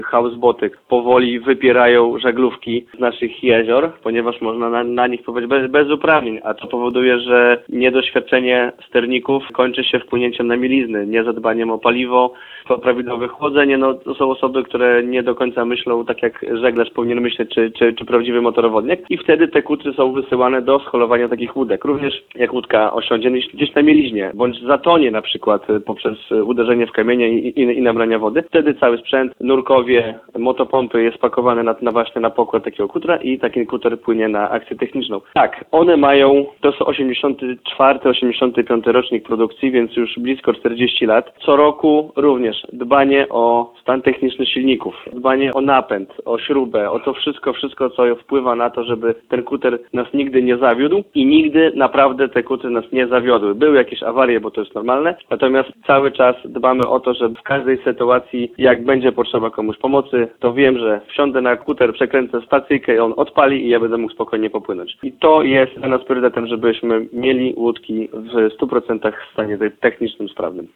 houseboty powoli wypierają żaglówki z naszych jezior, ponieważ można na nich pływać bez uprawnień, a to powoduje, że niedoświadczenie sterników kończy się wpłynięciem na mielizny, niezadbaniem o paliwo, o prawidłowe chłodzenie. No, to są osoby, które nie do końca myślą tak, jak żeglarz powinien myśleć, czy prawdziwy motorowodnik, i wtedy te kutry są wysyłane do scholowania takich łódek. Również jak łódka osiądzie gdzieś na mieliźnie, bądź zatonie na przykład poprzez uderzenie w kamienie i nabrania wody, wtedy cały sprzęt, nurkowie, motopompy jest pakowany właśnie na pokład takiego kutra i taki kuter płynie na akcję techniczną. Tak, one mają, to są 84-85 rocznik produkcji, więc już blisko 40 lat. Co roku również dbanie o stan techniczny silników, dbanie o napęd, o śrubę, o to wszystko, co wpływa na to, żeby ten kuter nas nigdy nie zawiódł i nigdy naprawdę te kutry nas nie zawiodły. Były jakieś awarie, bo to jest normalne, natomiast cały czas dbamy o to, żeby w każdej sytuacji, jak będzie potrzeba komuś pomocy, to wiem, że wsiądę na kuter, przekręcę stacyjkę i on odpali i ja będę mógł spokojnie popłynąć. I to jest dla nas priorytetem, żebyśmy mieli łódki w 100% w stanie technicznym sprawnym.